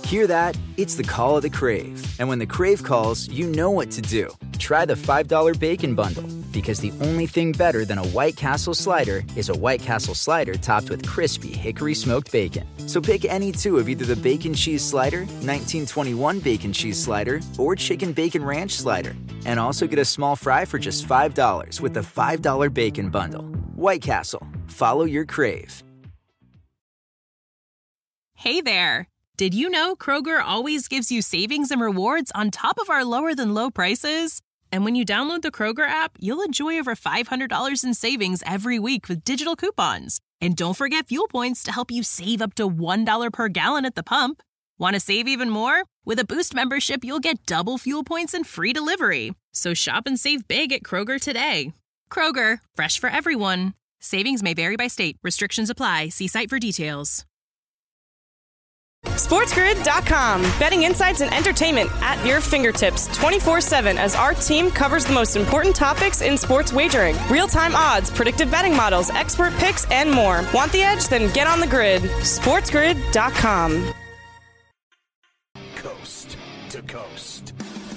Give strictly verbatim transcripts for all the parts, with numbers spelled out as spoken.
Hear that? It's the call of the Crave. And when the Crave calls, you know what to do. Try the five dollar Bacon Bundle, because the only thing better than a White Castle slider is a White Castle slider topped with crispy hickory smoked bacon. So pick any two of either the Bacon Cheese Slider, nineteen twenty-one Bacon Cheese Slider, or Chicken Bacon Ranch Slider. And also get a small fry for just five dollars with the five dollar Bacon Bundle. White Castle. Follow your Crave. Hey there. Did you know Kroger always gives you savings and rewards on top of our lower-than-low prices? And when you download the Kroger app, you'll enjoy over five hundred dollars in savings every week with digital coupons. And don't forget fuel points to help you save up to one dollar per gallon at the pump. Want to save even more? With a Boost membership, you'll get double fuel points and free delivery. So shop and save big at Kroger today. Kroger, fresh for everyone. Savings may vary by state. Restrictions apply. See site for details. SportsGrid dot com. Betting insights and entertainment at your fingertips twenty-four seven as our team covers the most important topics in sports wagering. Real-time odds, predictive betting models, expert picks, and more. Want the edge? Then get on the grid. SportsGrid dot com. Coast to coast.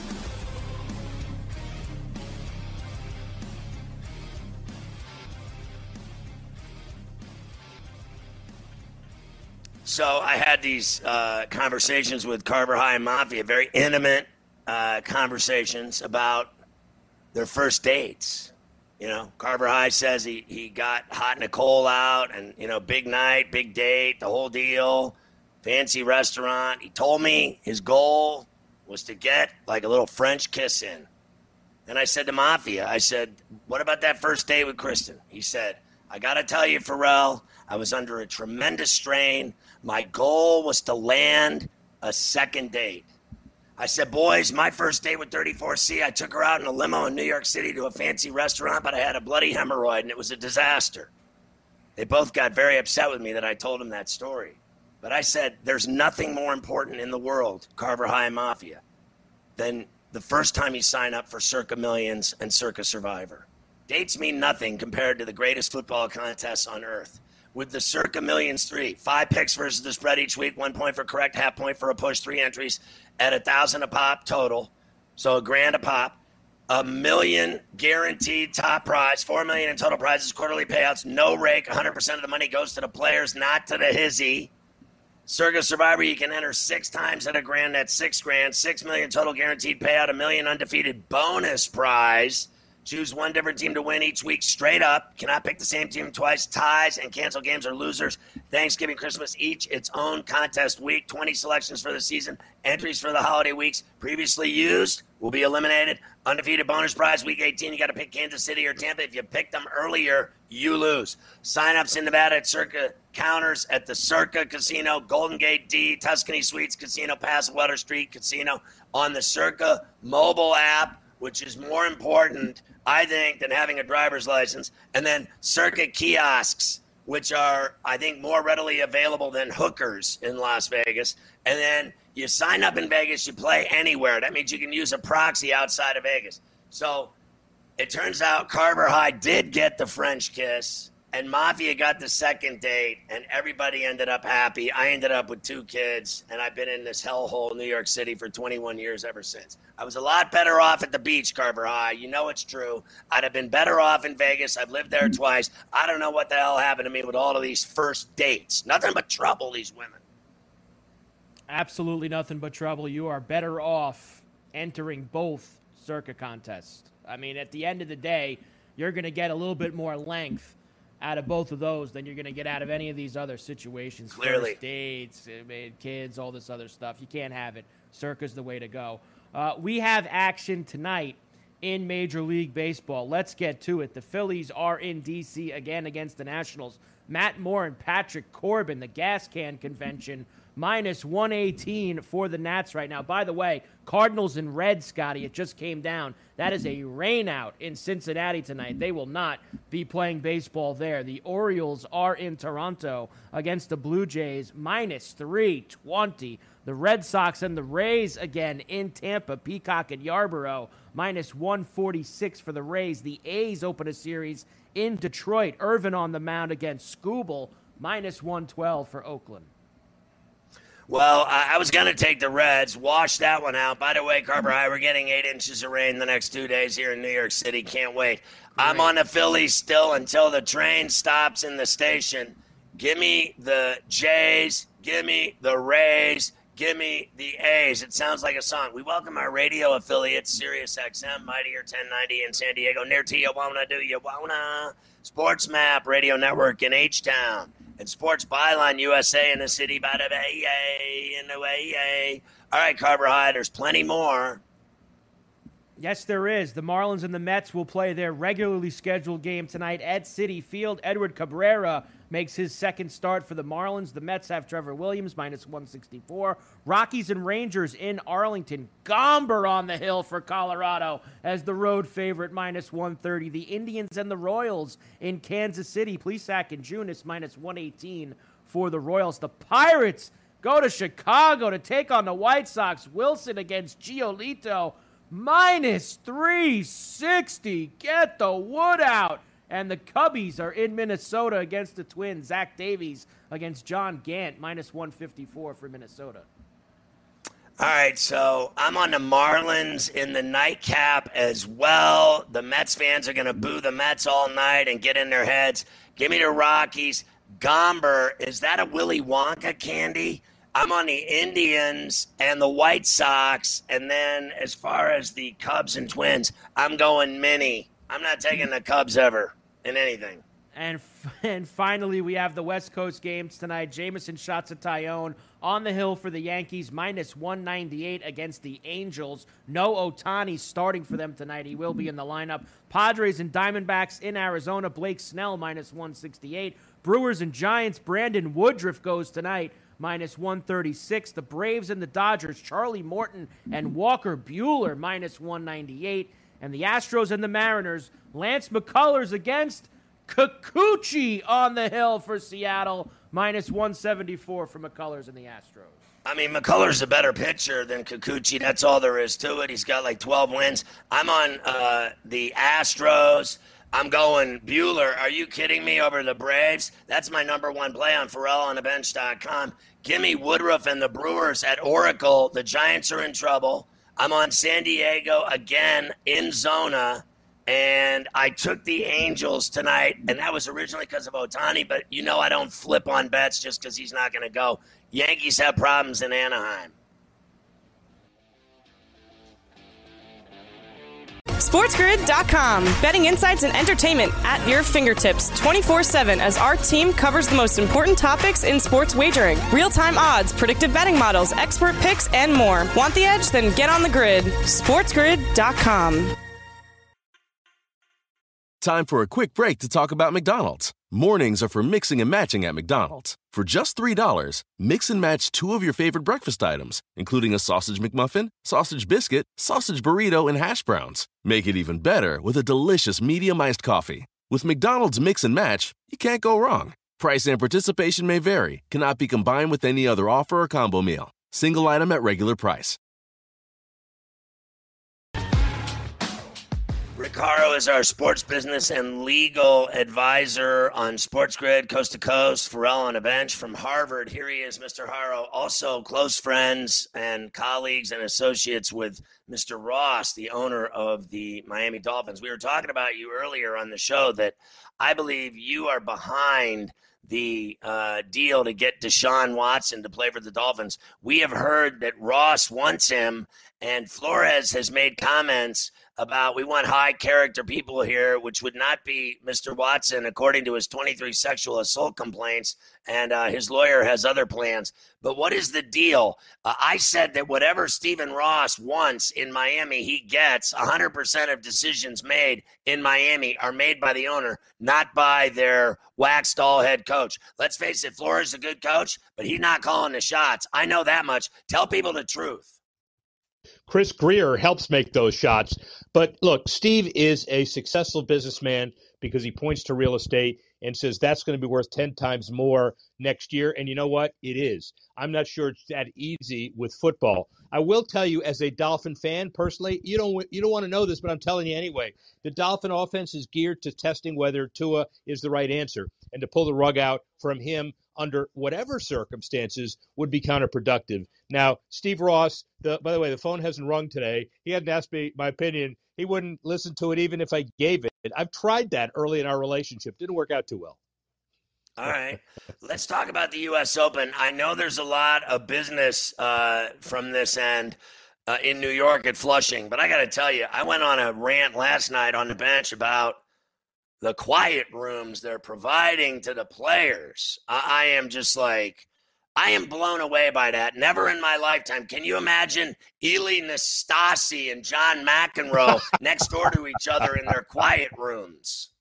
So I had these uh, conversations with Carver High and Mafia, very intimate uh, conversations about their first dates. You know, Carver High says he, he got Hot Nicole out and, you know, big night, big date, the whole deal, fancy restaurant. He told me his goal was to get like a little French kiss in. And I said to Mafia, I said, what about that first date with Kristen? He said, I got to tell you, Pharrell, I was under a tremendous strain. My goal was to land a second date. I said, boys, my first date with thirty-four C, I took her out in a limo in New York City to a fancy restaurant, but I had a bloody hemorrhoid, and it was a disaster. They both got very upset with me that I told them that story. But I said, there's nothing more important in the world, Carver High and Mafia, than the first time you sign up for Circa Millions and Circa Survivor. Dates mean nothing compared to the greatest football contests on earth. With the Circa Millions three, five picks versus the spread each week, one point for correct, half point for a push, three entries at a thousand a pop total, so a grand a pop, a million guaranteed top prize, four million in total prizes, quarterly payouts, no rake, one hundred percent of the money goes to the players, not to the hizzy. Circa Survivor, you can enter six times at a grand, that's six grand, six million total guaranteed payout, a million undefeated bonus prize. Choose one different team to win each week straight up. Cannot pick the same team twice. Ties and cancel games are losers. Thanksgiving, Christmas, each its own contest week. twenty selections for the season. Entries for the holiday weeks previously used will be eliminated. Undefeated bonus prize, week eighteen. You got to pick Kansas City or Tampa. If you pick them earlier, you lose. Sign-ups in Nevada at Circa counters at the Circa Casino, Golden Gate D, Tuscany Suites Casino, Passwater Street Casino, on the Circa mobile app, which is more important, I think, than having a driver's license. And then Circa kiosks, which are, I think, more readily available than hookers in Las Vegas. And then you sign up in Vegas, you play anywhere. That means you can use a proxy outside of Vegas. So it turns out Carver High did get the French kiss, and Mafia got the second date, and everybody ended up happy. I ended up with two kids, and I've been in this hellhole, New York City, for twenty-one years ever since. I was a lot better off at the beach, Carver High. You know it's true. I'd have been better off in Vegas. I've lived there twice. I don't know what the hell happened to me with all of these first dates. Nothing but trouble, these women. Absolutely nothing but trouble. You are better off entering both Circa contests. I mean, at the end of the day, you're going to get a little bit more length out of both of those than you're going to get out of any of these other situations. Clearly. First dates, kids, all this other stuff. You can't have it. Circa's the way to go. Uh, we have action tonight in Major League Baseball. Let's get to it. The Phillies are in D C again against the Nationals. Matt Moore and Patrick Corbin, the gas can convention, minus one eighteen for the Nats right now. By the way, Cardinals and Reds, Scotty, it just came down. That is a rain out in Cincinnati tonight. They will not be playing baseball there. The Orioles are in Toronto against the Blue Jays, minus three twenty. The Red Sox and the Rays again in Tampa, Peacock and Yarborough, minus one forty-six for the Rays. The A's open a series in Detroit. Irvin on the mound against Skubal, minus one twelve for Oakland. Well, I, I was going to take the Reds. Wash that one out. By the way, Carver High, we're getting eight inches of rain the next two days here in New York City. Can't wait. Great. I'm on the Phillies still until the train stops in the station. Give me the Jays. Give me the Rays. Give me the A's. It sounds like a song. We welcome our radio affiliates, Sirius X M, Mightier ten ninety in San Diego, near Tijuana, do you wanna? Sports Map Radio Network in H-Town, and Sports Byline U S A in the city, by the bay, in the way. All right, Carver High, there's plenty more. Yes, there is. The Marlins and the Mets will play their regularly scheduled game tonight at Citi Field. Edward Cabrera makes his second start for the Marlins. The Mets have Trevor Williams, minus one sixty-four. Rockies and Rangers in Arlington. Gomber on the hill for Colorado as the road favorite, minus one thirty. The Indians and the Royals in Kansas City. Plesac and Junis, minus one eighteen for the Royals. The Pirates go to Chicago to take on the White Sox. Wilson against Giolito, minus three sixty. Get the wood out. And the Cubbies are in Minnesota against the Twins. Zach Davies against John Gant, minus one fifty-four for Minnesota. All right, so I'm on the Marlins in the nightcap as well. The Mets fans are going to boo the Mets all night and get in their heads. Give me the Rockies. Gomber, is that a Willy Wonka candy? I'm on the Indians and the White Sox. And then as far as the Cubs and Twins, I'm going mini. I'm not taking the Cubs ever in anything. And and finally, we have the West Coast games tonight. Jameson Shots-a-Tyone on the hill for the Yankees, minus one ninety-eight against the Angels. No Ohtani starting for them tonight. He will be in the lineup. Padres and Diamondbacks in Arizona. Blake Snell, minus one sixty-eight. Brewers and Giants. Brandon Woodruff goes tonight, minus one thirty-six. The Braves and the Dodgers. Charlie Morton and Walker Buehler, minus one ninety-eight. And the Astros and the Mariners. Lance McCullers against Kikuchi on the hill for Seattle, minus one seventy-four for McCullers and the Astros. I mean, McCullers a better pitcher than Kikuchi. That's all there is to it. He's got like twelve wins. I'm on uh, the Astros. I'm going Buehler. Are you kidding me, over the Braves? That's my number one play on Ferrall on the bench dot com. Give me Woodruff and the Brewers at Oracle. The Giants are in trouble. I'm on San Diego again in Zona. And I took the Angels tonight, and that was originally because of Ohtani, but you know I don't flip on bets just because he's not going to go. Yankees have problems in Anaheim. SportsGrid dot com. Betting insights and entertainment at your fingertips twenty-four seven as our team covers the most important topics in sports wagering. Real-time odds, predictive betting models, expert picks, and more. Want the edge? Then get on the grid. SportsGrid dot com. Time for a quick break to talk about McDonald's. Mornings are for mixing and matching at McDonald's. For just three dollars, mix and match two of your favorite breakfast items, including a sausage McMuffin, sausage biscuit, sausage burrito, and hash browns. Make it even better with a delicious medium iced coffee. With McDonald's Mix and Match, you can't go wrong. Price and participation may vary, cannot be combined with any other offer or combo meal. Single item at regular price. Rick Horrow is our sports business and legal advisor on Sports Grid, Coast to Coast. Ferrall on a bench from Harvard. Here he is, Mister Horrow. Also close friends and colleagues and associates with Mister Ross, the owner of the Miami Dolphins. We were talking about you earlier on the show that I believe you are behind the uh, deal to get Deshaun Watson to play for the Dolphins. We have heard that Ross wants him, and Flores has made comments about we want high character people here, which would not be Mister Watson, according to his twenty-three sexual assault complaints, and uh, his lawyer has other plans. But what is the deal? Uh, I said that whatever Stephen Ross wants in Miami, he gets. one hundred percent of decisions made in Miami are made by the owner, not by their wax doll head coach. Let's face it, Flores is a good coach, but he's not calling the shots. I know that much. Tell people the truth. Chris Greer helps make those shots. But look, Steve is a successful businessman because he points to real estate and says that's going to be worth ten times more next year. And you know what? It is. I'm not sure it's that easy with football. I will tell you, as a Dolphin fan, personally, you don't you don't want to know this, but I'm telling you anyway. The Dolphin offense is geared to testing whether Tua is the right answer and to pull the rug out from him under whatever circumstances, would be counterproductive. Now, Steve Ross, the, by the way, the phone hasn't rung today. He hadn't asked me my opinion. He wouldn't listen to it even if I gave it. I've tried that early in our relationship. Didn't work out too well. All right. Let's talk about the U S Open. I know there's a lot of business uh, from this end uh, in New York at Flushing, but I got to tell you, I went on a rant last night on the bench about the quiet rooms they're providing to the players. I, I am just like, I am blown away by that. Never in my lifetime. Can you imagine Ely Nastasi and John McEnroe next door to each other in their quiet rooms?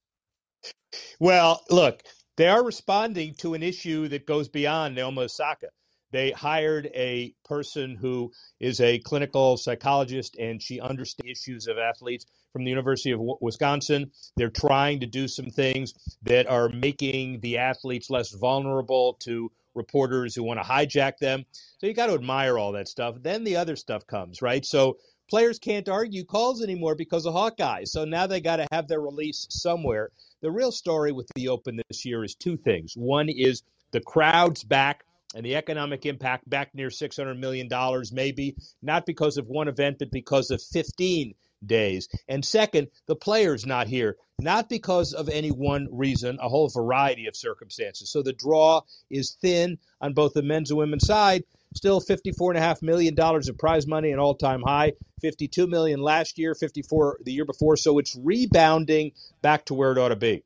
Well, look, they are responding to an issue that goes beyond Naomi Osaka. They hired a person who is a clinical psychologist, and she understands issues of athletes from the University of Wisconsin. They're trying to do some things that are making the athletes less vulnerable to reporters who want to hijack them. So you got to admire all that stuff. Then the other stuff comes, right? So players can't argue calls anymore because of Hawkeye. So now they got to have their release somewhere. The real story with the Open this year is two things. One is the crowd's back and the economic impact back near six hundred million dollars, maybe, not because of one event, but because of fifteen days. And second, the player's not here, not because of any one reason, a whole variety of circumstances. So the draw is thin on both the men's and women's side. Still fifty-four point five million dollars of prize money, an all-time high, fifty-two million dollars last year, fifty-four the year before. So it's rebounding back to where it ought to be.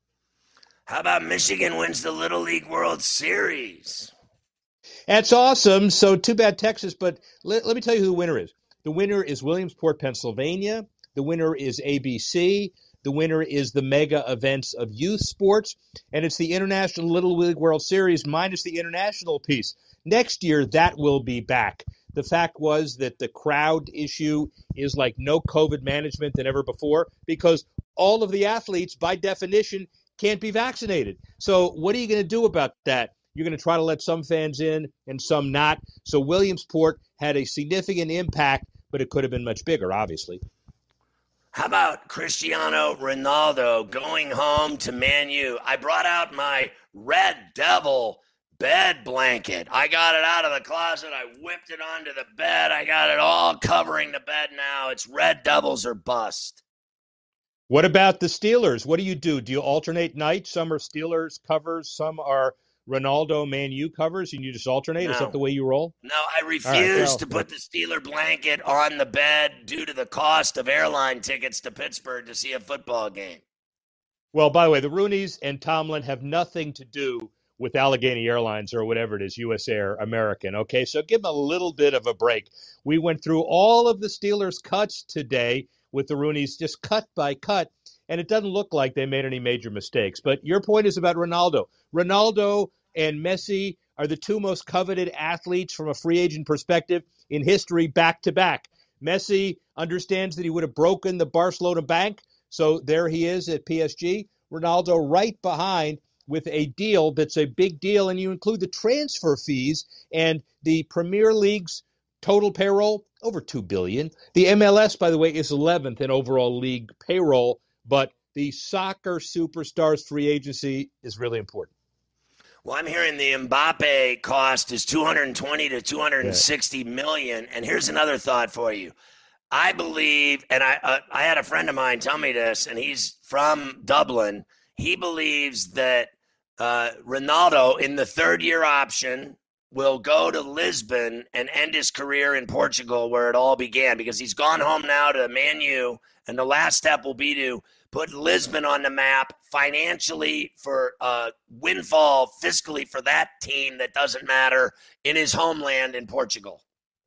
How about Michigan wins the Little League World Series? That's awesome. So too bad Texas, but let, let me tell you who the winner is. The winner is Williamsport, Pennsylvania. The winner is A B C. The winner is the mega events of youth sports. And it's the International Little League World Series minus the international piece. Next year, that will be back. The fact was that the crowd issue is like no COVID management than ever before because all of the athletes, by definition, can't be vaccinated. So what are you going to do about that? You're going to try to let some fans in and some not. So Williamsport had a significant impact, but it could have been much bigger, obviously. How about Cristiano Ronaldo going home to Man U? I brought out my Red Devil bed blanket. I got it out of the closet. I whipped it onto the bed. I got it all covering the bed now. It's Red Devils or bust. What about the Steelers? What do you do? Do you alternate nights? Some are Steelers covers, some are Ronaldo Man U covers, and you just alternate? No. Is that the way you roll? No, I refuse right, well, to put the Steeler blanket on the bed due to the cost of airline tickets to Pittsburgh to see a football game. Well, by the way, the Rooneys and Tomlin have nothing to do with Allegheny Airlines or whatever it is, U S Air, American. Okay, so give them a little bit of a break. We went through all of the Steelers' cuts today with the Rooneys, just cut by cut, and it doesn't look like they made any major mistakes. But your point is about Ronaldo. Ronaldo and Messi are the two most coveted athletes from a free agent perspective in history back to back. Messi understands that he would have broken the Barcelona bank, so there he is at P S G. Ronaldo right behind with a deal that's a big deal, and you include the transfer fees and the Premier League's total payroll, over two billion dollars. The M L S, by the way, is eleventh in overall league payroll, but the soccer superstars free agency is really important. Well, I'm hearing the Mbappe cost is two hundred twenty to two hundred sixty million. And here's another thought for you. I believe, and I uh, I had a friend of mine tell me this, and he's from Dublin. He believes that uh, Ronaldo, in the third year option, will go to Lisbon and end his career in Portugal, where it all began, because he's gone home now to Man U, and the last step will be to put Lisbon on the map financially for uh, windfall fiscally for that team that doesn't matter in his homeland in Portugal.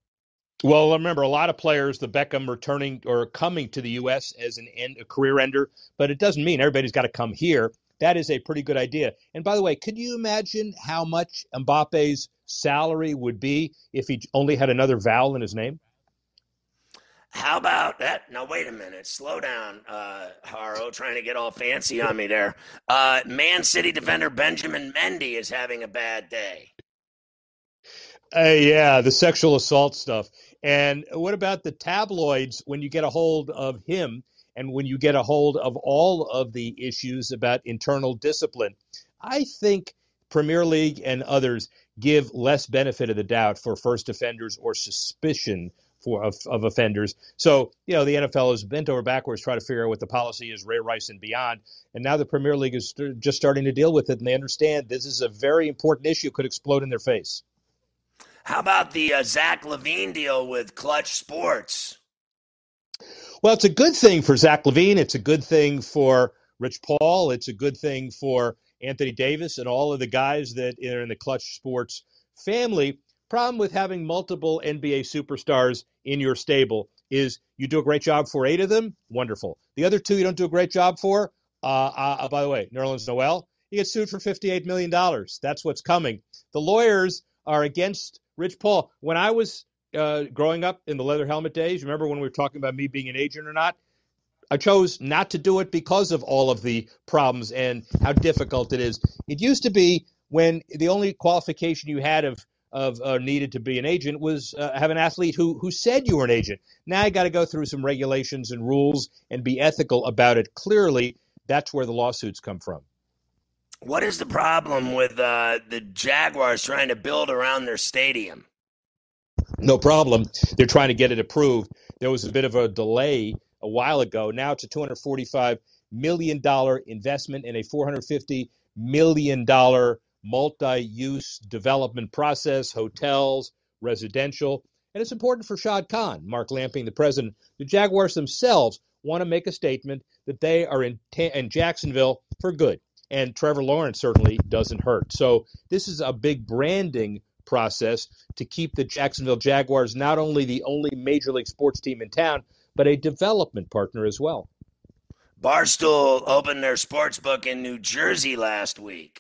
Well, remember, a lot of players, the Beckham returning or coming to the U S as an end, a career ender, but it doesn't mean everybody's got to come here. That is a pretty good idea. And by the way, could you imagine how much Mbappe's salary would be if he only had another vowel in his name? How about that? Now, wait a minute. Slow down, uh, Haro, trying to get all fancy on me there. Uh, Man City defender Benjamin Mendy is having a bad day. Uh, yeah, the sexual assault stuff. And what about the tabloids when you get a hold of him and when you get a hold of all of the issues about internal discipline? I think Premier League and others give less benefit of the doubt for first offenders or suspicion for of, of offenders. So, you know, the N F L has bent over backwards trying to figure out what the policy is, Ray Rice and beyond. And now the Premier League is st- just starting to deal with it, and they understand this is a very important issue, could explode in their face. How about the uh, Zach LaVine deal with Clutch Sports? Well, it's a good thing for Zach LaVine. It's a good thing for Rich Paul. It's a good thing for Anthony Davis and all of the guys that are in the Clutch Sports family. Problem with having multiple N B A superstars in your stable is you do a great job for eight of them, wonderful. The other two you don't do a great job for, uh, uh, by the way, Nerlens Noel, he gets sued for fifty-eight million dollars. That's what's coming. The lawyers are against Rich Paul. When I was uh, growing up in the leather helmet days, remember when we were talking about me being an agent or not? I chose not to do it because of all of the problems and how difficult it is. It used to be when the only qualification you had of of uh, needed to be an agent was uh, have an athlete who who said you were an agent. Now you got to go through some regulations and rules and be ethical about it. Clearly, that's where the lawsuits come from. What is the problem with uh, the Jaguars trying to build around their stadium? No problem. They're trying to get it approved. There was a bit of a delay a while ago. Now it's a two hundred forty-five million dollars investment in a four hundred fifty million dollars multi-use development process, hotels, residential. And it's important for Shad Khan, Mark Lamping, the president. The Jaguars themselves want to make a statement that they are in, ta- in Jacksonville for good. And Trevor Lawrence certainly doesn't hurt. So this is a big branding process to keep the Jacksonville Jaguars not only the only Major League sports team in town, but a development partner as well. Barstool opened their sports book in New Jersey last week.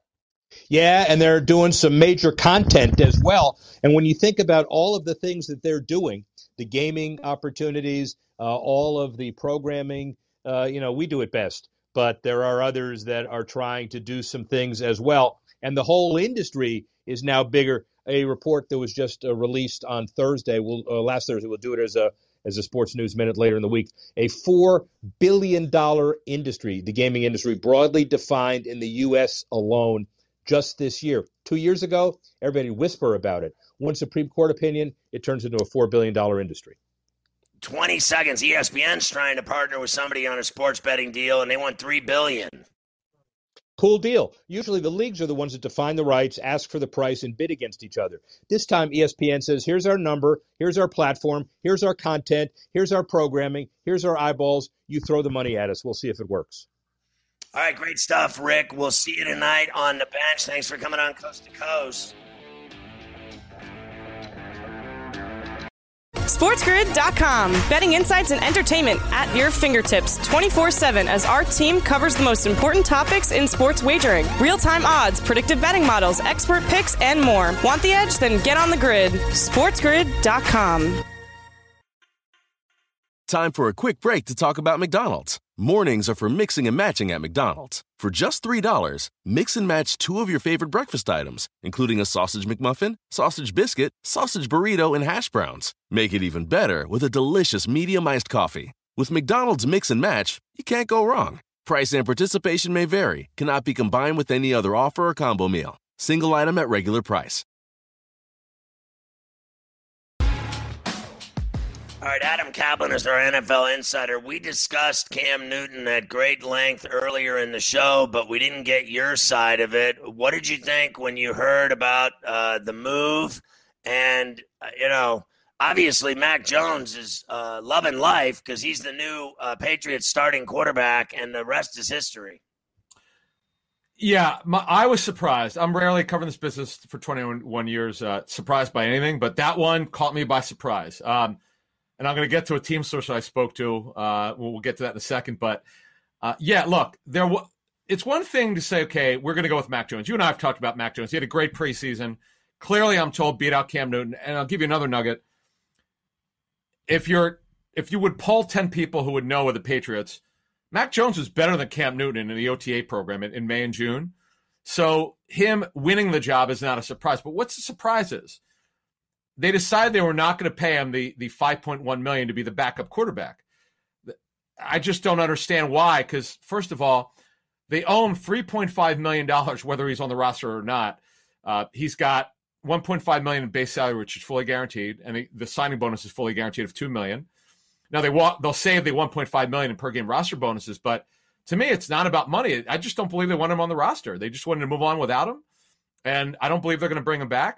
Yeah, and they're doing some major content as well. And when you think about all of the things that they're doing, the gaming opportunities, uh, all of the programming, uh, you know, we do it best. But there are others that are trying to do some things as well. And the whole industry is now bigger. A report that was just uh, released on Thursday, we'll, uh, last Thursday, we'll do it as a as a Sports News Minute later in the week, a four billion dollars industry, the gaming industry, broadly defined in the U S alone just this year. Two years ago, everybody whisper about it. One Supreme Court opinion, it turns into a four billion dollars industry. twenty seconds. E S P N's trying to partner with somebody on a sports betting deal, and they want three billion dollars. Cool deal. Usually the leagues are the ones that define the rights, ask for the price, and bid against each other. This time E S P N says, here's our number, here's our platform, here's our content, here's our programming, here's our eyeballs. You throw the money at us. We'll see if it works. All right, great stuff, Rick. We'll see you tonight on the bench. Thanks for coming on Coast to Coast. SportsGrid dot com. Betting insights and entertainment at your fingertips twenty-four seven as our team covers the most important topics in sports wagering. Real-time odds, predictive betting models, expert picks, and more. Want the edge? Then get on the grid. SportsGrid dot com. Time for a quick break to talk about McDonald's. Mornings are for mixing and matching at McDonald's. For just three dollars, mix and match two of your favorite breakfast items, including a sausage McMuffin, sausage biscuit, sausage burrito, and hash browns. Make it even better with a delicious medium iced coffee. With McDonald's Mix and Match, you can't go wrong. Price and participation may vary, cannot be combined with any other offer or combo meal. Single item at regular price. All right, Adam Kaplan is our N F L insider. We discussed Cam Newton at great length earlier in the show, but we didn't get your side of it. What did you think when you heard about uh, the move? And, uh, you know, obviously Mac Jones is uh, loving life because he's the new uh, Patriots starting quarterback, and the rest is history. Yeah, my, I was surprised. I'm rarely covering this business for twenty-one years, uh, surprised by anything, but that one caught me by surprise. Um, And I'm going to get to a team source I spoke to. Uh, we'll, we'll get to that in a second. But, uh, yeah, look, there. W- it's one thing to say, okay, we're going to go with Mac Jones. You and I have talked about Mac Jones. He had a great preseason. Clearly, I'm told, beat out Cam Newton. And I'll give you another nugget. If you're, if you would poll ten people who would know with the Patriots, Mac Jones is better than Cam Newton in the O T A program in, in May and June. So him winning the job is not a surprise. But what's the surprise is? They decided they were not going to pay him the, the five point one million dollars to be the backup quarterback. I just don't understand why, because, first of all, They own three point five million dollars, whether he's on the roster or not. Uh, he's got one point five million dollars in base salary, which is fully guaranteed, and the, the signing bonus is fully guaranteed of two million dollars. Now, they walk, they'll save the one point five million dollars in per-game roster bonuses, but to me, it's not about money. I just don't believe they want him on the roster. They just wanted to move on without him, and I don't believe they're going to bring him back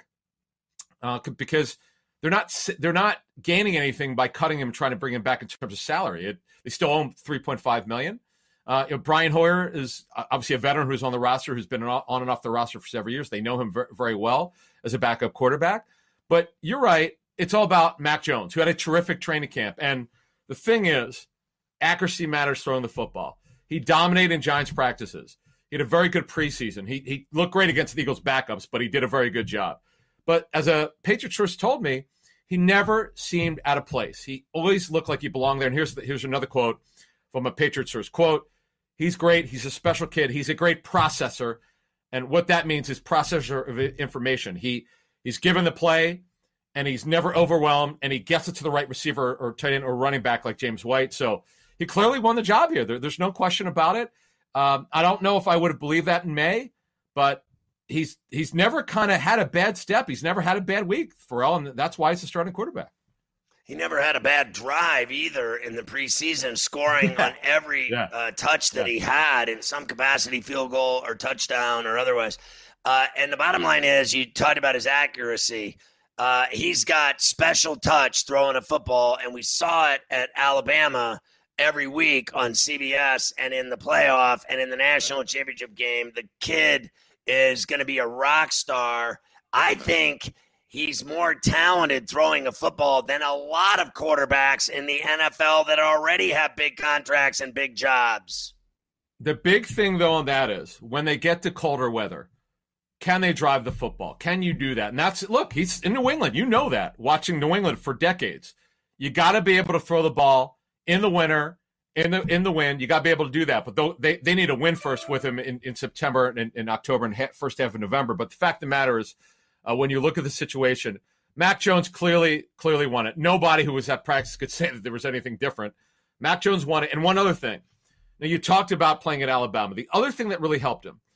uh, because they're not they're not gaining anything by cutting him and trying to bring him back in terms of salary. It, they still own three point five million dollars. Uh, you know, Brian Hoyer is obviously a veteran who's on the roster, who's been on and off the roster for several years. They know him very, very well as a backup quarterback. But you're right. It's all about Mac Jones, who had a terrific training camp. And the thing is, accuracy matters throwing the football. He dominated in Giants practices. He had a very good preseason. He he looked great against the Eagles backups, but he did a very good job. But as a Patriot source told me, he never seemed out of place. He always looked like he belonged there. And here's the, here's another quote from a Patriot source. Quote, he's great. He's a special kid. He's a great processor. And what that means is processor of information. He He's given the play, and he's never overwhelmed, and he gets it to the right receiver or tight end or running back like James White. So he clearly won the job here. There, there's no question about it. Um, I don't know if I would have believed that in May, but he's he's never kind of had a bad step. He's never had a bad week, Pharrell, and that's why he's the starting quarterback. He never had a bad drive either in the preseason, scoring yeah. on every yeah. uh, touch that yeah. he had in some capacity, field goal or touchdown or otherwise. Uh, and the bottom line is, you talked about his accuracy. Uh, he's got special touch throwing a football, and we saw it at Alabama every week on C B S and in the playoff and in the national championship game. The kid is going to be a rock star. I think he's more talented throwing a football than a lot of quarterbacks in the N F L that already have big contracts and big jobs. The big thing, though, on that is when they get to colder weather, can they drive the football? Can you do that? And that's, look, he's in New England. You know that, watching New England for decades. You got to be able to throw the ball in the winter, in the in the wind. You got to be able to do that. But they, they need a win first with him in, in September and in October and ha- first half of November. But the fact of the matter is, uh, when you look at the situation, Mac Jones clearly clearly won it. Nobody who was at practice could say that there was anything different. Mac Jones won it. And one other thing. Now, you talked about playing at Alabama. The other thing that really helped him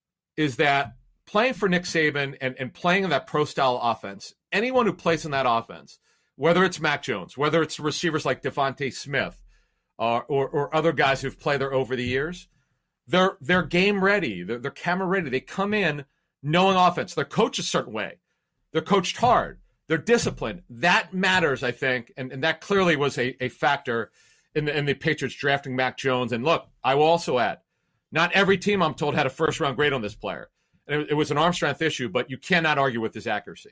is that playing for Nick Saban and, and playing in that pro-style offense, anyone who plays in that offense, whether it's Mac Jones, whether it's receivers like Devontae Smith, uh, or, or other guys who've played there over the years, they're they're game ready. They're, they're camera ready. They come in knowing offense. They're coached a certain way. They're coached hard. They're disciplined. That matters, I think, and, and that clearly was a, a factor in the, in the Patriots drafting Mac Jones. And look, I will also add, not every team, I'm told, had a first-round grade on this player. It was an arm strength issue, but you cannot argue with his accuracy.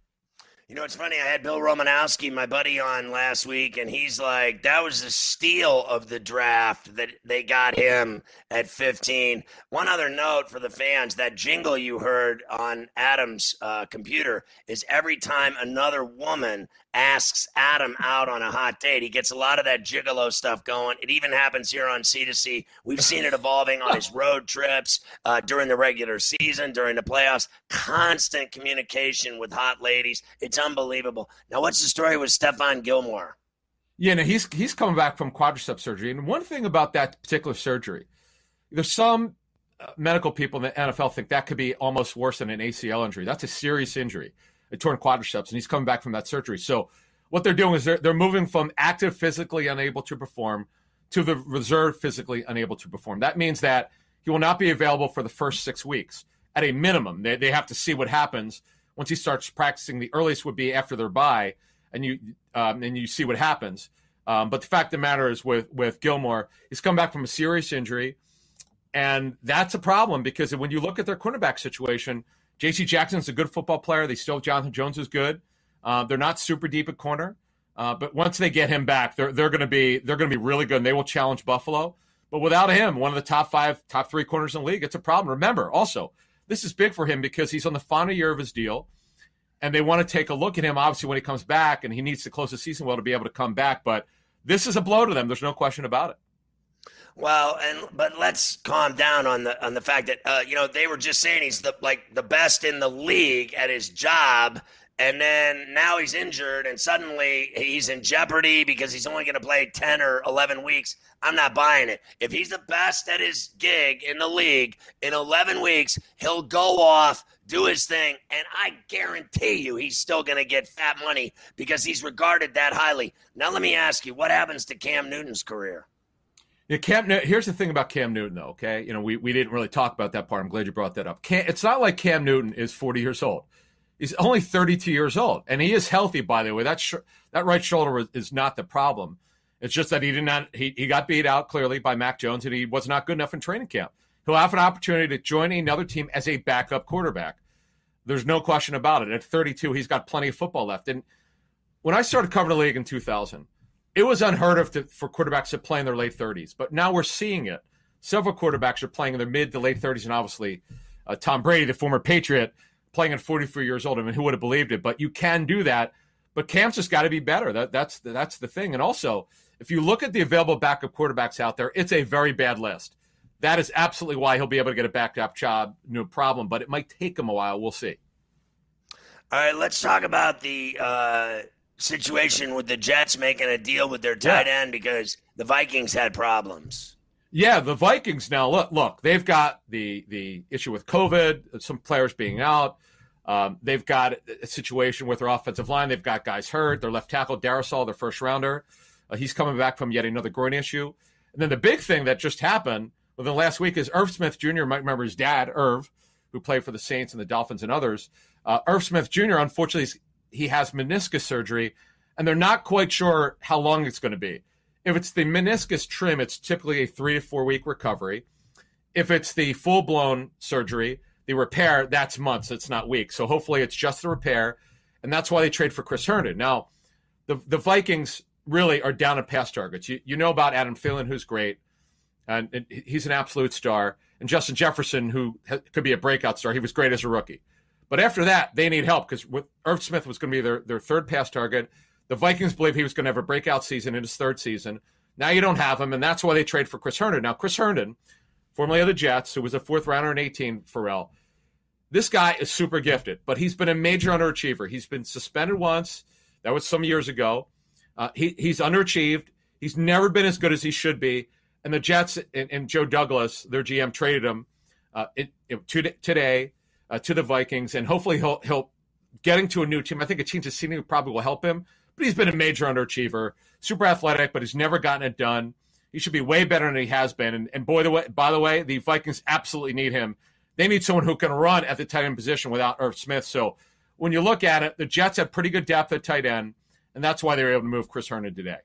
You know, it's funny. I had Bill Romanowski, my buddy, on last week, and he's like, that was a steal of the draft that they got him at fifteen. One other note for the fans, that jingle you heard on Adam's uh, computer is every time another woman asks Adam out on a hot date. He gets a lot of that gigolo stuff going. It even happens here on C two C. We've seen it evolving on his road trips, uh, during the regular season, during the playoffs. Constant communication with hot ladies. It's unbelievable. Now, what's the story with Stephon Gilmore? Yeah, no, he's he's coming back from quadricep surgery. And one thing about that particular surgery, there's some uh, medical people in the N F L think that could be almost worse than an A C L injury. That's a serious injury, a torn quadriceps, and he's coming back from that surgery. So what they're doing is they're, they're moving from active physically unable to perform to the reserve physically unable to perform. That means that he will not be available for the first six weeks at a minimum. They, they have to see what happens once he starts practicing. The earliest would be after their bye, and you um, and you see what happens. Um, but the fact of the matter is with, with Gilmore, he's come back from a serious injury, and that's a problem because when you look at their cornerback situation, J C Jackson's a good football player. They still, Jonathan Jones is good. Uh, they're not super deep at corner, uh, but once they get him back, they're they're going to be they're going to be really good, and they will challenge Buffalo. But without him, one of the top five, top three corners in the league, it's a problem. Remember, also, this is big for him because he's on the final year of his deal, and they want to take a look at him, obviously, when he comes back, and he needs to close the season well to be able to come back. But this is a blow to them. There's no question about it. Well, and but let's calm down on the on the fact that uh, you know they were just saying he's the like the best in the league at his job, and then now he's injured, and suddenly he's in jeopardy because he's only going to play ten or eleven weeks. I'm not buying it. If he's the best at his gig in the league in eleven weeks, he'll go off, do his thing, and I guarantee you he's still going to get fat money because he's regarded that highly. Now let me ask you, what happens to Cam Newton's career? Yeah, Cam. Here's the thing about Cam Newton, though. Okay, you know we, we didn't really talk about that part. I'm glad you brought that up. Cam, it's not like Cam Newton is forty years old. He's only thirty-two years old, and he is healthy. By the way, that sh- that right shoulder is not the problem. It's just that he did not. He, he got beat out clearly by Mac Jones, and he was not good enough in training camp. He'll have an opportunity to join another team as a backup quarterback. There's no question about it. At thirty-two, he's got plenty of football left. And when I started covering the league in two thousand. It was unheard of to, for quarterbacks to play in their late thirties, but now we're seeing it. Several quarterbacks are playing in their mid to late thirties, and obviously uh, Tom Brady, the former Patriot, playing at forty-three years old. I mean, who would have believed it? But you can do that. But Cam's just got to be better. That, that's, the, that's the thing. And also, if you look at the available backup quarterbacks out there, it's a very bad list. That is absolutely why he'll be able to get a backup job, no problem. But it might take him a while. We'll see. All right, let's talk about the uh... – situation with the Jets making a deal with their tight yeah. end because the Vikings had problems. Yeah, the Vikings now, look, look, they've got the the issue with COVID, some players being out. Um, they've got a situation with their offensive line. They've got guys hurt. Their left tackle, Darrisaw, their first rounder, uh, he's coming back from yet another groin issue. And then the big thing that just happened within the last week is Irv Smith Junior You might remember his dad, Irv, who played for the Saints and the Dolphins and others. Uh, Irv Smith Junior, unfortunately, he has meniscus surgery, and they're not quite sure how long it's going to be. If it's the meniscus trim, it's typically a three to four week recovery. If it's the full-blown surgery, the repair, that's months. It's not weeks. So hopefully it's just the repair, and that's why they trade for Chris Herndon. Now, the the Vikings really are down at pass targets. You, you know about Adam Thielen, who's great, and, and he's an absolute star, and Justin Jefferson, who ha- could be a breakout star. He was great as a rookie. But after that, they need help because Irv Smith was going to be their, their third pass target. The Vikings believe he was going to have a breakout season in his third season. Now you don't have him, and that's why they trade for Chris Herndon. Now, Chris Herndon, formerly of the Jets, who was a fourth rounder in eighteen, Pharrell, this guy is super gifted, but he's been a major underachiever. He's been suspended once. That was some years ago. Uh, he, he's underachieved. He's never been as good as he should be. And the Jets and, and Joe Douglas, their G M, traded him uh, it, it, today. Uh, to the Vikings, and hopefully he'll he'll getting to a new team. I think a change of scenery probably will help him, but he's been a major underachiever, super athletic, but he's never gotten it done. He should be way better than he has been. And, and boy, the way, by the way, the Vikings absolutely need him. They need someone who can run at the tight end position without Irv Smith. So when you look at it, the Jets have pretty good depth at tight end, and that's why they were able to move Chris Herndon today.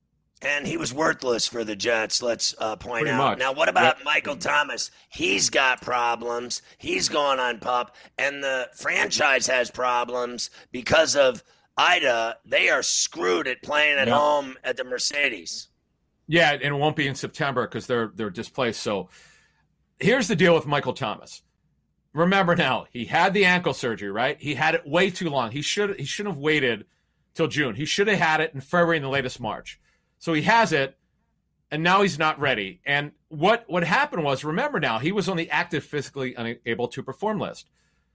And he was worthless for the Jets, let's uh, point Pretty out. much. Now, what about Yep. Michael Thomas? He's got problems. He's gone on pup. And the franchise has problems because of Ida. They are screwed at playing at Yep. home at the Mercedes. Yeah, and it won't be in September because they're they're displaced. So here's the deal with Michael Thomas. Remember now, he had the ankle surgery, right? He had it way too long. He should he shouldn't have waited till June. He should have had it in February and the latest March. So he has it, and now he's not ready. And what, what happened was, remember now, he was on the active physically unable to perform list.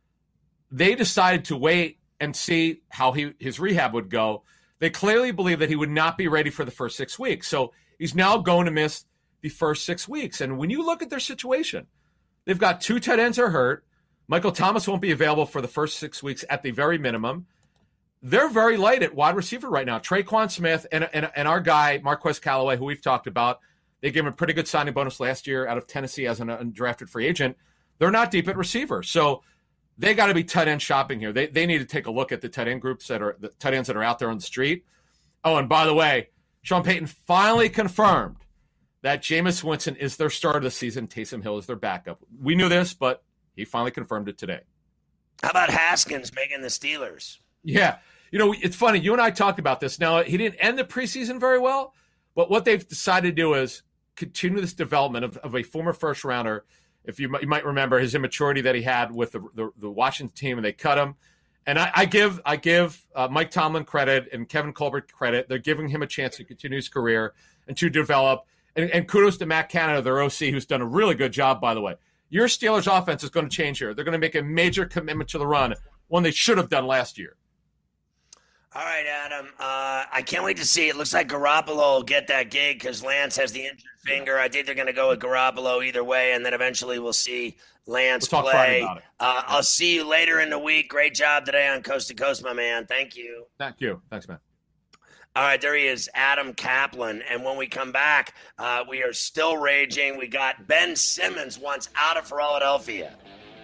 They decided to wait and see how he, his rehab would go. They clearly believe that he would not be ready for the first six weeks. So he's now going to miss the first six weeks. And when you look at their situation, they've got two tight ends are hurt. Michael Thomas won't be available for the first six weeks at the very minimum. They're very light at wide receiver right now. Traquan Smith and, and, and our guy, Marquez Callaway, who we've talked about, they gave him a pretty good signing bonus last year out of Tennessee as an undrafted free agent. They're not deep at receiver. So they got to be tight end shopping here. They they need to take a look at the tight end groups that are the tight ends that are out there on the street. Oh, and by the way, Sean Payton finally confirmed that Jameis Winston is their starter this season. Taysom Hill is their backup. We knew this, but he finally confirmed it today. How about Haskins making the Steelers? Yeah. You know, it's funny. You and I talked about this. Now, he didn't end the preseason very well, but what they've decided to do is continue this development of, of a former first rounder. If you, you might remember his immaturity that he had with the, the, the Washington team, and they cut him. And I, I give I give uh, Mike Tomlin credit and Kevin Colbert credit. They're giving him a chance to continue his career and to develop. and, and kudos to Matt Canada, their O C, who's done a really good job, by the way. Your Steelers offense is going to change here. They're going to make a major commitment to the run, one they should have done last year. All right, Adam. Uh, I can't wait to see. It looks like Garoppolo will get that gig because Lance has the injured finger. I think they're going to go with Garoppolo either way, and then eventually we'll see Lance we'll talk play. about it. Uh, I'll see you later in the week. Great job today on Coast to Coast, my man. Thank you. Thank you. Thanks, man. All right, there he is, Adam Kaplan. And when we come back, uh, we are still raging. We got Ben Simmons once out of Philadelphia.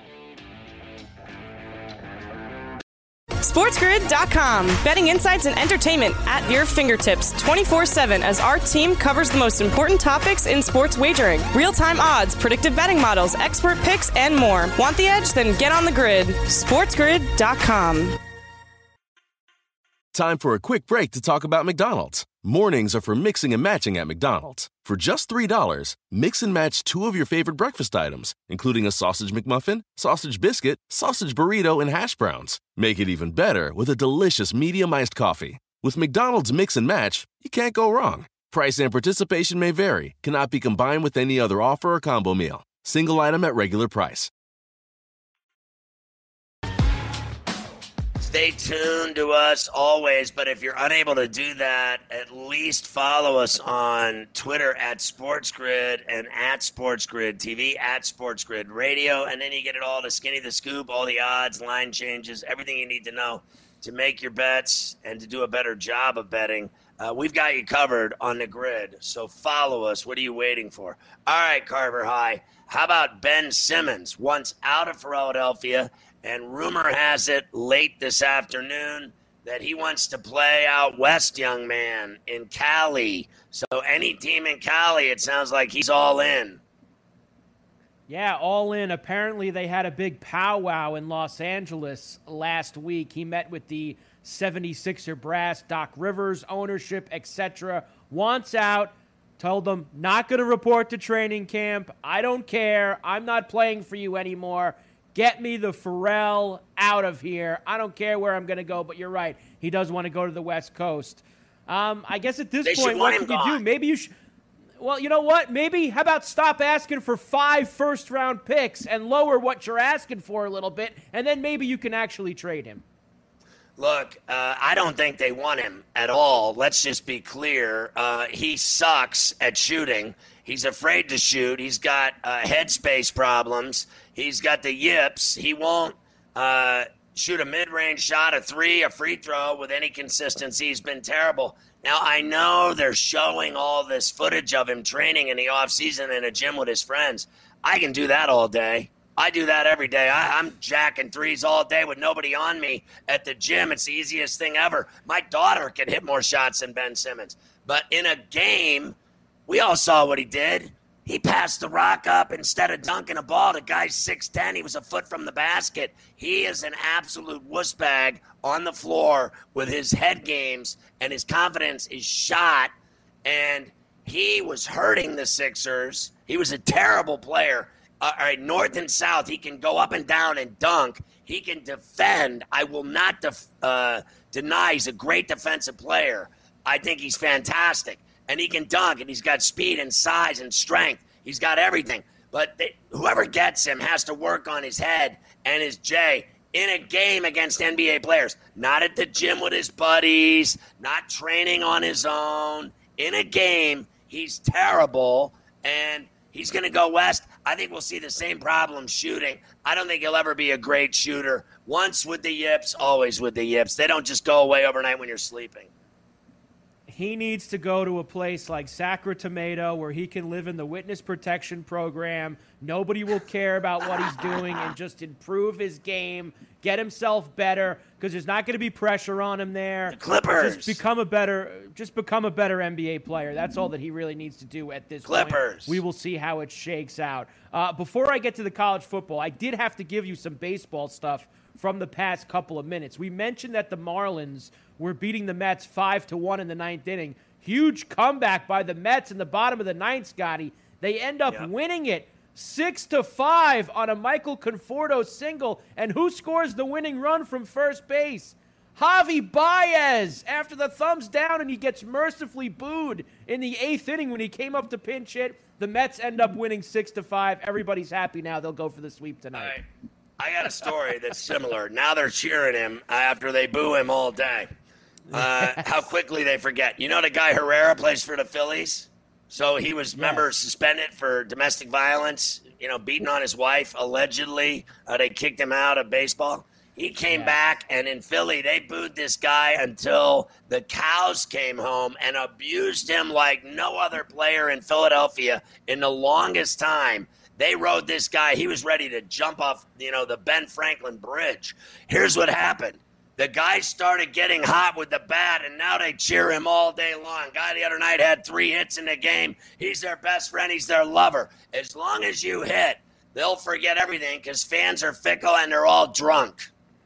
SportsGrid dot com. Betting insights and entertainment at your fingertips twenty-four seven as our team covers the most important topics in sports wagering. Real-time odds, predictive betting models, expert picks, and more. Want the edge? Then get on the grid. SportsGrid dot com. Time for a quick break to talk about McDonald's. Mornings are for mixing and matching at McDonald's. For just three dollars, mix and match two of your favorite breakfast items, including a sausage McMuffin, sausage biscuit, sausage burrito, and hash browns. Make it even better with a delicious medium iced coffee. With McDonald's Mix and Match, you can't go wrong. Price and participation may vary, cannot be combined with any other offer or combo meal. Single item at regular price. Stay tuned to us always, but if you're unable to do that, at least follow us on Twitter at SportsGrid and at SportsGrid T V, at SportsGrid Radio, and then you get it all to Skinny the Scoop, all the odds, line changes, everything you need to know to make your bets and to do a better job of betting. Uh, we've got you covered on the grid, so follow us. What are you waiting for? All right, Carver High. How about Ben Simmons, once out of Philadelphia? And rumor has it late this afternoon that he wants to play out west, young man, in Cali. So any team in Cali, it sounds like he's all in. Yeah, all in. Apparently they had a big powwow in Los Angeles last week. He met with the seventy-sixer brass, Doc Rivers, ownership, et cetera. Wants out. Told them, not going to report to training camp. I don't care. I'm not playing for you anymore. Get me the Pharrell out of here. I don't care where I'm going to go, but you're right. He does want to go to the West Coast. Um, I guess at this they point, what can you do? Maybe you should. Well, you know what? Maybe how about stop asking for five first-round picks and lower what you're asking for a little bit, and then maybe you can actually trade him. Look, uh, I don't think they want him at all. Let's just be clear. Uh, he sucks at shooting. He's afraid to shoot. He's got uh, headspace problems. He's got the yips. He won't uh, shoot a mid-range shot, a three, a free throw with any consistency. He's been terrible. Now, I know they're showing all this footage of him training in the offseason in a gym with his friends. I can do that all day. I do that every day. I, I'm jacking threes all day with nobody on me at the gym. It's the easiest thing ever. My daughter can hit more shots than Ben Simmons. But in a game, we all saw what he did. He passed the rock up instead of dunking a ball. The guy's six ten. He was a foot from the basket. He is an absolute wuss bag on the floor with his head games, and his confidence is shot. And he was hurting the Sixers. He was a terrible player. Uh, all right, north and south, he can go up and down and dunk. He can defend. I will not def- uh, deny he's a great defensive player. I think he's fantastic. And he can dunk, and he's got speed and size and strength. He's got everything. But they, whoever gets him has to work on his head and his J in a game against N B A players. Not at the gym with his buddies, not training on his own. In a game, he's terrible, and he's going to go west. I think we'll see the same problem shooting. I don't think he'll ever be a great shooter. Once with the yips, always with the yips. They don't just go away overnight when you're sleeping. He needs to go to a place like Sacramento where he can live in the witness protection program. Nobody will care about what he's doing and just improve his game, get himself better, because there's not going to be pressure on him there. The Clippers. Just become a better, just become a better N B A player. That's all that he really needs to do at this Clippers. point. We will see how it shakes out. Uh, before I get to the college football, I did have to give you some baseball stuff from the past couple of minutes. We mentioned that the Marlins were beating the Mets five to one in the ninth inning. Huge comeback by the Mets in the bottom of the ninth, Scotty. They end up yep. winning it six to five on a Michael Conforto single. And who scores the winning run from first base? Javi Baez after the thumbs down, and he gets mercifully booed in the eighth inning when he came up to pinch hit. The Mets end up winning six to five. Everybody's happy now. They'll go for the sweep tonight. Right. I got a story that's similar. Now they're cheering him after they boo him all day. Uh, yes. How quickly they forget. You know the guy Herrera plays for the Phillies? So he was, remember, yes. suspended for domestic violence, you know, beating on his wife, allegedly. Uh, they kicked him out of baseball. He came yes. back, and in Philly, they booed this guy until the cows came home and abused him like no other player in Philadelphia in the longest time. They rode this guy. He was ready to jump off, you know, the Ben Franklin Bridge. Here's what happened. The guy started getting hot with the bat, and now they cheer him all day long. Guy the other night had three hits in the game. He's their best friend. He's their lover. As long as you hit, they'll forget everything because fans are fickle and they're all drunk.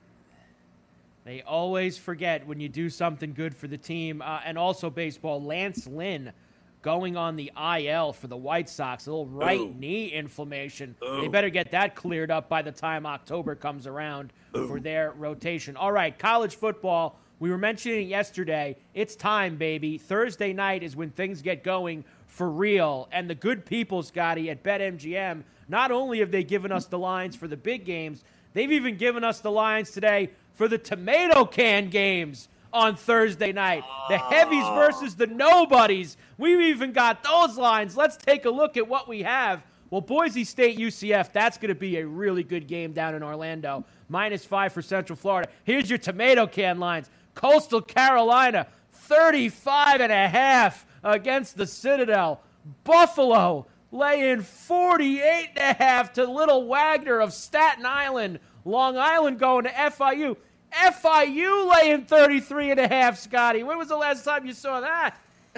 They always forget when you do something good for the team. Uh, and also baseball, Lance Lynn going on the I L for the White Sox. A little right Ooh. knee inflammation. Ooh. They better get that cleared up by the time October comes around Ooh. for their rotation. All right, college football. We were mentioning it yesterday. It's time, baby. Thursday night is when things get going for real. And the good people, Scotty, at BetMGM, not only have they given us the lines for the big games, they've even given us the lines today for the tomato can games on Thursday night. The heavies versus the nobodies. We've even got those lines. Let's take a look at what we have. Well, Boise State, U C F, that's going to be a really good game down in Orlando. Minus five for Central Florida. Here's your tomato can lines. Coastal Carolina, thirty-five and a half against the Citadel. Buffalo laying forty-eight and a half to Little Wagner of Staten Island. Long Island going to F I U. F I U laying thirty-three and a half, Scotty. When was the last time you saw that?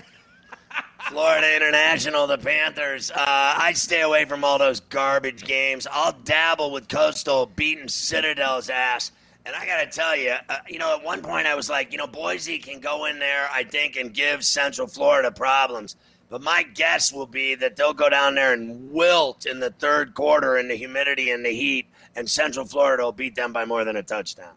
Florida International, the Panthers. Uh, I stay away from all those garbage games. I'll dabble with Coastal beating Citadel's ass. And I got to tell you, uh, you know, at one point I was like, you know, Boise can go in there, I think, and give Central Florida problems. But my guess will be that they'll go down there and wilt in the third quarter in the humidity and the heat, and Central Florida will beat them by more than a touchdown.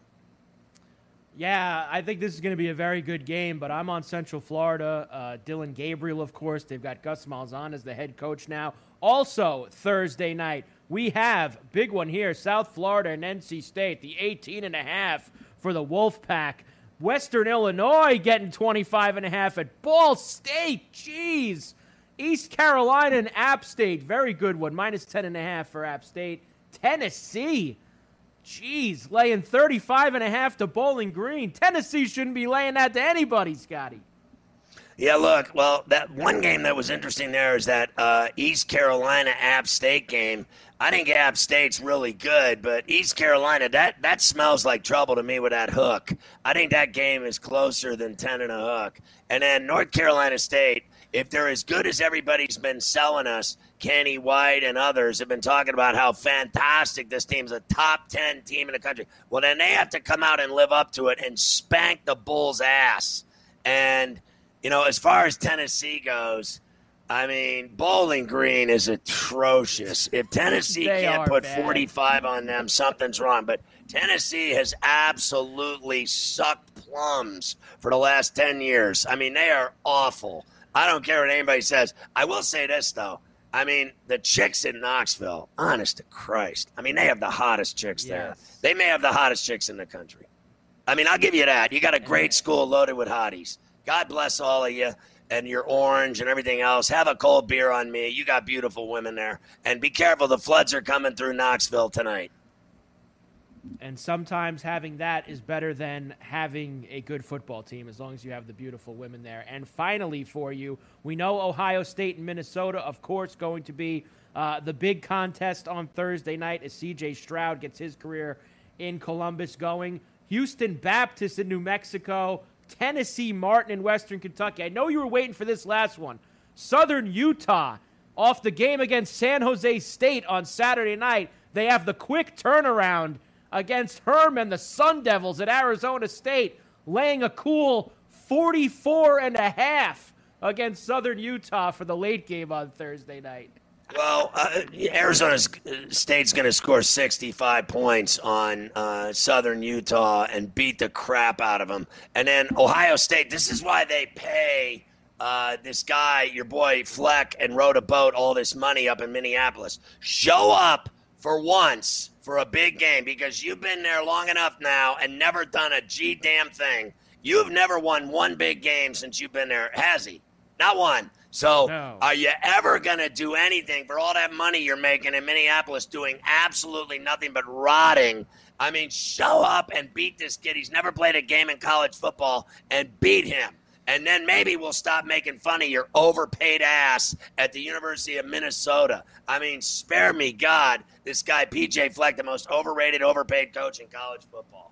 Yeah, I think this is going to be a very good game, but I'm on Central Florida. Uh, Dylan Gabriel, of course. They've got Gus Malzahn as the head coach now. Also, Thursday night, we have, big one here, South Florida and N C State, the eighteen and a half for the Wolfpack. Western Illinois getting twenty-five and a half at Ball State. Jeez. East Carolina and App State, very good one, minus ten and a half for App State. Tennessee, jeez, laying thirty-five and a half to Bowling Green. Tennessee shouldn't be laying that to anybody, Scotty. Yeah, look, well, that one game that was interesting there is that uh, East Carolina-App State game. I think App State's really good, but East Carolina, that, that smells like trouble to me with that hook. I think that game is closer than ten and a hook. And then North Carolina State, if they're as good as everybody's been selling us, Kenny White and others have been talking about how fantastic this team's, a top ten team in the country. Well, then they have to come out and live up to it and spank the Bulls' ass. And, you know, as far as Tennessee goes, I mean, Bowling Green is atrocious. If Tennessee They can't are put bad. forty-five on them, something's wrong. But Tennessee has absolutely sucked plums for the last ten years. I mean, they are awful. I don't care what anybody says. I will say this, though. I mean, the chicks in Knoxville, honest to Christ. I mean, they have the hottest chicks Yes. there. They may have the hottest chicks in the country. I mean, I'll give you that. You got a great school loaded with hotties. God bless all of you and your orange and everything else. Have a cold beer on me. You got beautiful women there. And be careful. The floods are coming through Knoxville tonight. And sometimes having that is better than having a good football team, as long as you have the beautiful women there. And finally for you, we know Ohio State and Minnesota, of course, going to be uh, the big contest on Thursday night as C J Stroud gets his career in Columbus going. Houston Baptist in New Mexico, Tennessee Martin in Western Kentucky. I know you were waiting for this last one. Southern Utah off the game against San Jose State on Saturday night. They have the quick turnaround against Herm and the Sun Devils at Arizona State, laying a cool forty-four and a half against Southern Utah for the late game on Thursday night. Well, uh, Arizona State's going to score sixty-five points on uh, Southern Utah and beat the crap out of them. And then Ohio State, this is why they pay uh, this guy, your boy Fleck, and rowed a boat all this money up in Minneapolis. Show up for once for a big game because you've been there long enough now and never done a G damn thing. You've never won one big game since you've been there, has he? Not one. So no. Are you ever going to do anything for all that money you're making in Minneapolis doing absolutely nothing but rotting? I mean, show up and beat this kid. He's never played a game in college football and beat him. And then maybe we'll stop making fun of your overpaid ass at the University of Minnesota. I mean, spare me, God, this guy P J Fleck, the most overrated, overpaid coach in college football.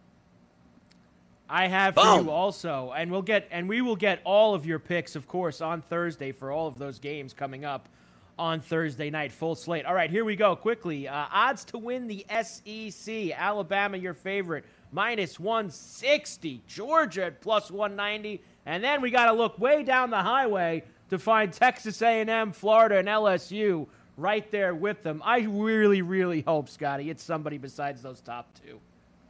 I have for Boom. you also, and we'll get and we will get all of your picks, of course, on Thursday for all of those games coming up on Thursday night, full slate. All right, here we go. Quickly, uh, odds to win the S E C: Alabama, your favorite, minus one sixty. Georgia at plus one ninety, and then we got to look way down the highway to find Texas A and M, Florida, and L S U right there with them. I really, really hope, Scotty, it's somebody besides those top two.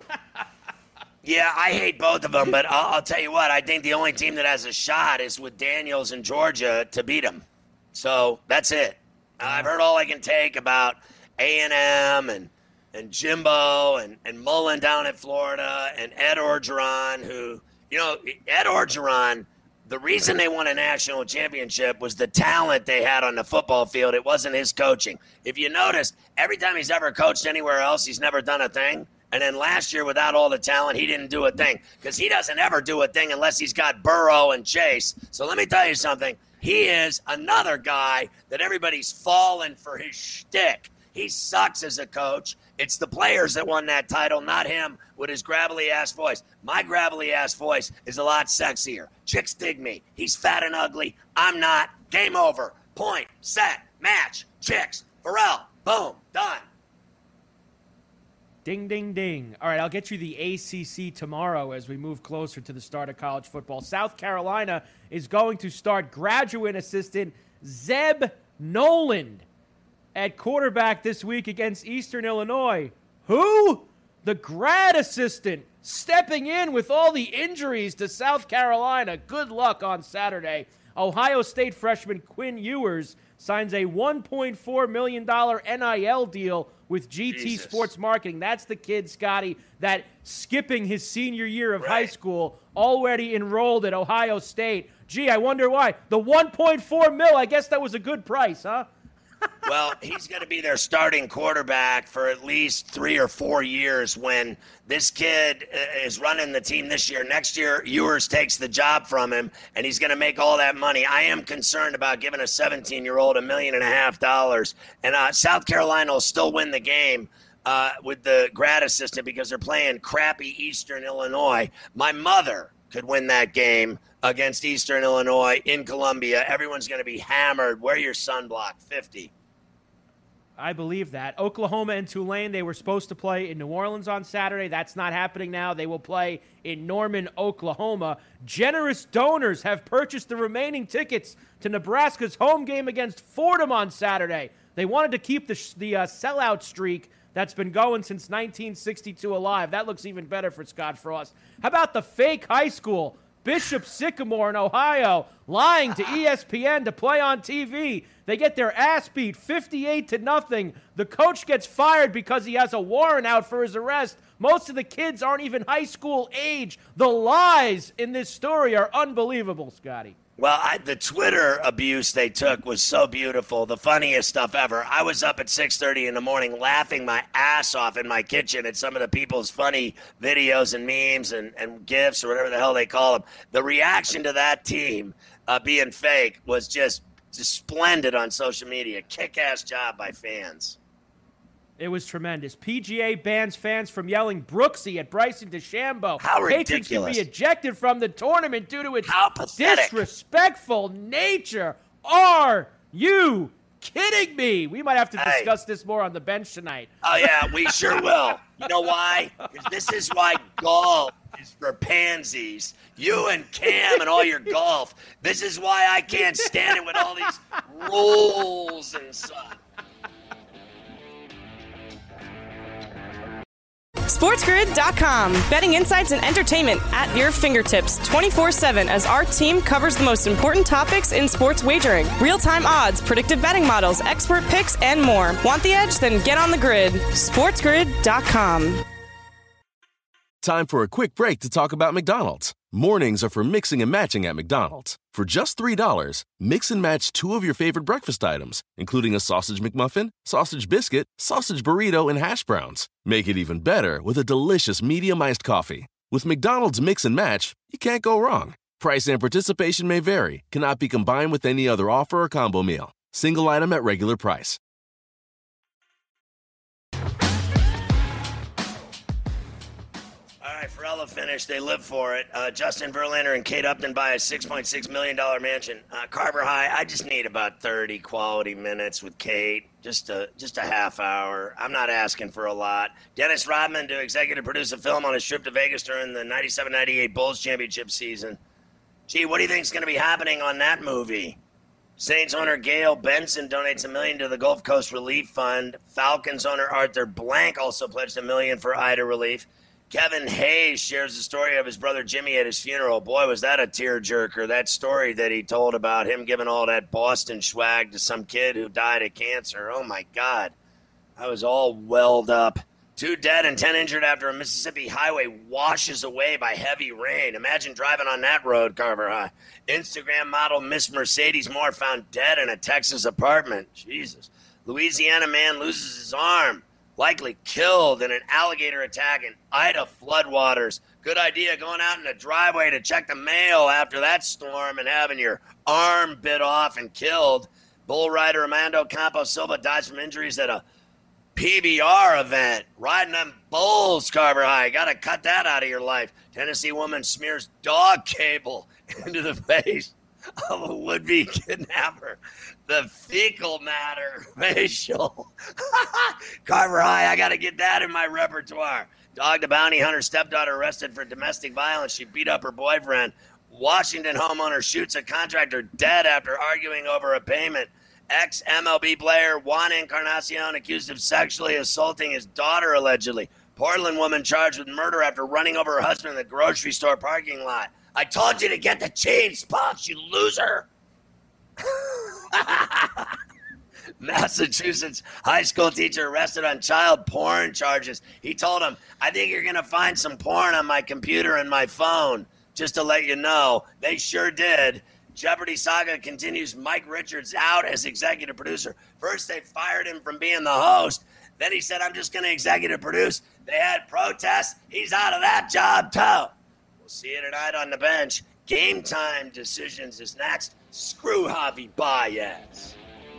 Yeah, I hate both of them, but I'll, I'll tell you what. I think the only team that has a shot is with Daniels and Georgia to beat them. So that's it. I've heard all I can take about A and M and and Jimbo and, and Mullen down in Florida and Ed Orgeron, who, you know, Ed Orgeron, the reason they won a national championship was the talent they had on the football field. It wasn't his coaching. If you notice, every time he's ever coached anywhere else, he's never done a thing. And then last year, without all the talent, he didn't do a thing because he doesn't ever do a thing unless he's got Burrow and Chase. So let me tell you something. He is another guy that everybody's fallen for his shtick. He sucks as a coach. It's the players that won that title, not him with his gravelly-ass voice. My gravelly-ass voice is a lot sexier. Chicks dig me. He's fat and ugly. I'm not. Game over. Point. Set. Match. Chicks. Pharrell. Boom. Done. Ding, ding, ding. All right, I'll get you the A C C tomorrow as we move closer to the start of college football. South Carolina is going to start graduate assistant Zeb Noland at quarterback this week against Eastern Illinois. Who? The grad assistant stepping in with all the injuries to South Carolina. Good luck on Saturday. Ohio State freshman Quinn Ewers signs a one point four million dollars N I L deal with G T Jesus. Sports Marketing. That's the kid, Scotty, that skipping his senior year of Right. high school, already enrolled at Ohio State. Gee, I wonder why. The one point four mil, I guess that was a good price, huh? Well, he's going to be their starting quarterback for at least three or four years when this kid is running the team this year. Next year, Ewers takes the job from him, and he's going to make all that money. I am concerned about giving a seventeen-year-old a million and a half dollars. And uh, South Carolina will still win the game uh, with the grad assistant because they're playing crappy Eastern Illinois. My mother could win that game against Eastern Illinois in Columbia. Everyone's going to be hammered. Wear your sunblock. fifty. I believe that. Oklahoma and Tulane, they were supposed to play in New Orleans on Saturday. That's not happening now. They will play in Norman, Oklahoma. Generous donors have purchased the remaining tickets to Nebraska's home game against Fordham on Saturday. They wanted to keep the, the uh, sellout streak that's been going since nineteen sixty-two alive. That looks even better for Scott Frost. How about the fake high school? Bishop Sycamore in Ohio lying to E S P N to play on T V. They get their ass beat fifty-eight to nothing. The coach gets fired because he has a warrant out for his arrest. Most of the kids aren't even high school age. The lies in this story are unbelievable, Scotty. Well, I, the Twitter abuse they took was so beautiful, the funniest stuff ever. I was up at six thirty in the morning laughing my ass off in my kitchen at some of the people's funny videos and memes and, and GIFs or whatever the hell they call them. The reaction to that team uh, being fake was just, just splendid on social media. Kick-ass job by fans. It was tremendous. P G A bans fans from yelling Brooksy at Bryson DeChambeau. How Patrons can ridiculous. be ejected from the tournament due to its How pathetic. disrespectful nature. Are you kidding me? We might have to Hey. discuss this more on the bench tonight. Oh, yeah, we sure will. You know why? 'Cause this is why golf is for pansies. You and Cam and all your golf. This is why I can't stand it with all these rules and stuff. SportsGrid dot com. Betting insights and entertainment at your fingertips twenty-four seven as our team covers the most important topics in sports wagering. Real-time odds, predictive betting models, expert picks, and more. Want the edge? Then get on the grid. SportsGrid dot com. Time for a quick break to talk about McDonald's. Mornings are for mixing and matching at McDonald's. For just three dollars, mix and match two of your favorite breakfast items, including a sausage McMuffin, sausage biscuit, sausage burrito, and hash browns. Make it even better with a delicious medium iced coffee. With McDonald's Mix and Match, you can't go wrong. Price and participation may vary, cannot be combined with any other offer or combo meal. Single item at regular price. All right, Ferrella finished. They live for it. Uh, Justin Verlander and Kate Upton buy a six point six million dollars mansion. Uh, Carver High, I just need about thirty quality minutes with Kate. Just a, just a half hour. I'm not asking for a lot. Dennis Rodman to executive produce a film on his trip to Vegas during the ninety-seven ninety-eight Bulls championship season. Gee, what do you think is going to be happening on that movie? Saints owner Gail Benson donates a million to the Gulf Coast Relief Fund. Falcons owner Arthur Blank also pledged a million for Ida relief. Kevin Hayes shares the story of his brother Jimmy at his funeral. Boy, was that a tearjerker, that story that he told about him giving all that Boston swag to some kid who died of cancer. Oh, my God. I was all welled up. Two dead and ten injured after a Mississippi highway washes away by heavy rain. Imagine driving on that road, Carver High. Instagram model Miss Mercedes Moore found dead in a Texas apartment. Jesus. Louisiana man loses his arm. Likely killed in an alligator attack in Ida floodwaters. Good idea going out in the driveway to check the mail after that storm and having your arm bit off and killed. Bull rider Armando Campos Silva dies from injuries at a P B R event. Riding them bulls, Carver High. Got to cut that out of your life. Tennessee woman smears dog cable into the face of a would-be kidnapper. The fecal matter facial. Carver High, I got to get that in my repertoire. Dog the bounty hunter stepdaughter arrested for domestic violence. She beat up her boyfriend. Washington homeowner shoots a contractor dead after arguing over a payment. Ex-M L B player Juan Encarnacion accused of sexually assaulting his daughter, allegedly. Portland woman charged with murder after running over her husband in the grocery store parking lot. I told you to get the chain box, you loser. Massachusetts high school teacher arrested on child porn charges. He told him, I think you're going to find some porn on my computer and my phone. Just to let you know, they sure did. Jeopardy saga continues. Mike Richards out as executive producer. First, they fired him from being the host. Then he said, I'm just going to executive produce. They had protests. He's out of that job, too. We'll see you tonight on the bench. Game time decisions is next. Screw Javi Baez.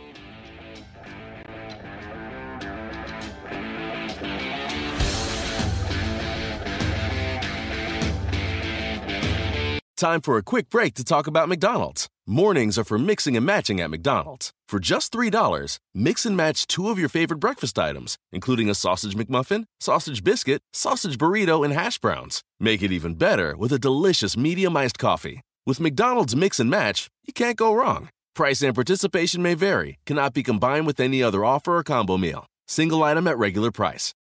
Time for a quick break to talk about McDonald's. Mornings are for mixing and matching at McDonald's. For just three dollars, mix and match two of your favorite breakfast items, including a sausage McMuffin, sausage biscuit, sausage burrito, and hash browns. Make it even better with a delicious medium iced coffee. With McDonald's Mix and Match, you can't go wrong. Price and participation may vary, cannot be combined with any other offer or combo meal. Single item at regular price.